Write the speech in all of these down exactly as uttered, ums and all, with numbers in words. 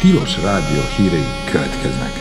Tilos Rádió hírei következnek.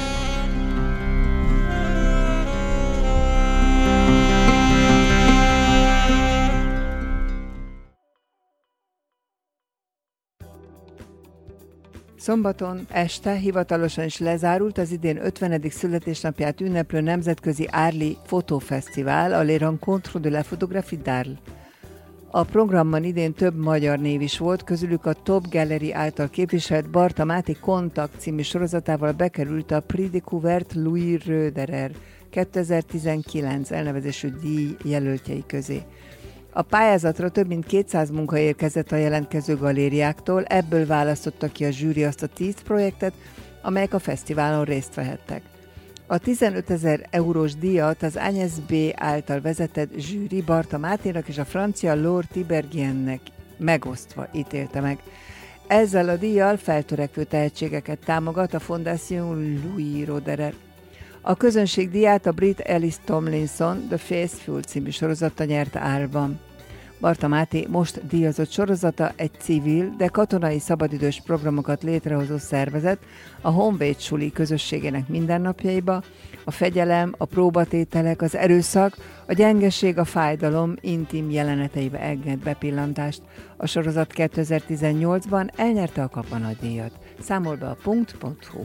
Szombaton este hivatalosan is lezárult az idén ötvenedik születésnapját ünneplő nemzetközi Arles Fotófesztivál, a Les Rencontres de la Photographie d'Arles. A programban idén több magyar név is volt, közülük a Top Gallery által képviselt Barta Máté Kontakt című sorozatával bekerült a Prix Découverte Louis Roederer kétezer-tizenkilenc elnevezésű díj jelöltjei közé. A pályázatra több mint kétszáz munka érkezett a jelentkező galériáktól, ebből választotta ki a zsűri azt a tíz projektet, amelyek a fesztiválon részt vehettek. A tizenötezer eurós díjat az Agnès B. által vezetett zsűri Barta Máténak és a francia Laure Tiberghiennek megosztva ítélte meg. Ezzel a díjjal feltörekvő tehetségeket támogat a Fondation Louis Roederer. A közönség díját a brit Alice Tomlinson The Faithful című sorozata nyerte Arlesban. Barta Máté most díjazott sorozata egy civil, de katonai szabadidős programokat létrehozó szervezet a Honvéd suli közösségének mindennapjaiba, a fegyelem, a próbatételek, az erőszak, a gyengeség, a fájdalom intim jeleneteibe enged bepillantást. A sorozat kétezer-tizennyolcban elnyerte a Kapa nagydíjat. Számol be a punkt pont hu.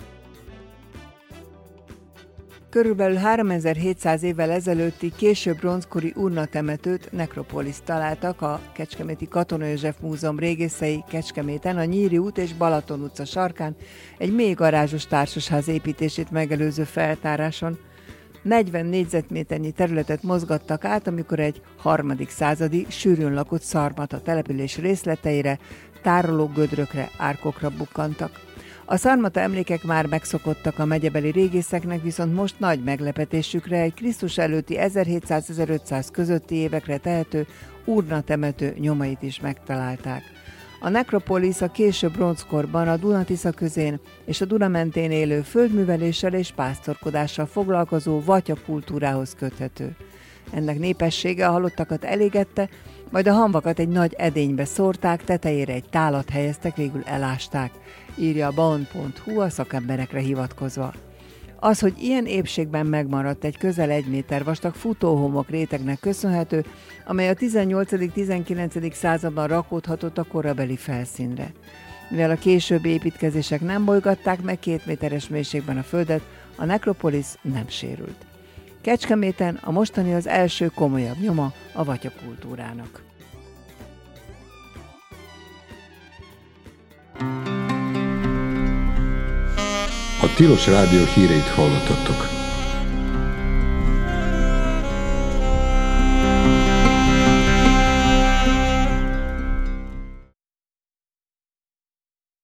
Körülbelül háromezer-hétszáz évvel ezelőtti késő bronzkori urnatemetőt, nekropoliszt találtak a Kecskeméti Katona József Múzeum régészei Kecskeméten, a Nyíri út és Balaton utca sarkán egy mély garázsos társasház építését megelőző feltáráson. negyven négyzetméternyi területet mozgattak át, amikor egy harmadik századi, sűrűn lakott szarmata település részleteire, tárológödrökre, árkokra bukkantak. A szarmata emlékek már megszokottak a megyebeli régészeknek, viszont most nagy meglepetésükre egy Krisztus előtti ezerhétszáz-ezerötszáz közötti évekre tehető urnatemető nyomait is megtalálták. A nekropolisz a késő bronzkorban a Duna-Tisza közén és a Duna mentén élő földműveléssel és pásztorkodással foglalkozó vatya kultúrához köthető. Ennek népessége a halottakat elégette, majd a hamvakat egy nagy edénybe szórták, tetejére egy tálat helyeztek, végül elásták, írja a baon pont hu a szakemberekre hivatkozva. Az, hogy ilyen épségben megmaradt egy közel egy méter vastag futóhomok rétegnek köszönhető, amely a tizennyolcadik-tizenkilencedik században rakódhatott a korabeli felszínre. Mivel a későbbi építkezések nem bolygatták meg két méteres mélységben a földet, a nekropolisz nem sérült. Kecskeméten a mostani az első komolyabb nyoma a vatyakultúrának. A Tilos Rádió híreit hallottattok.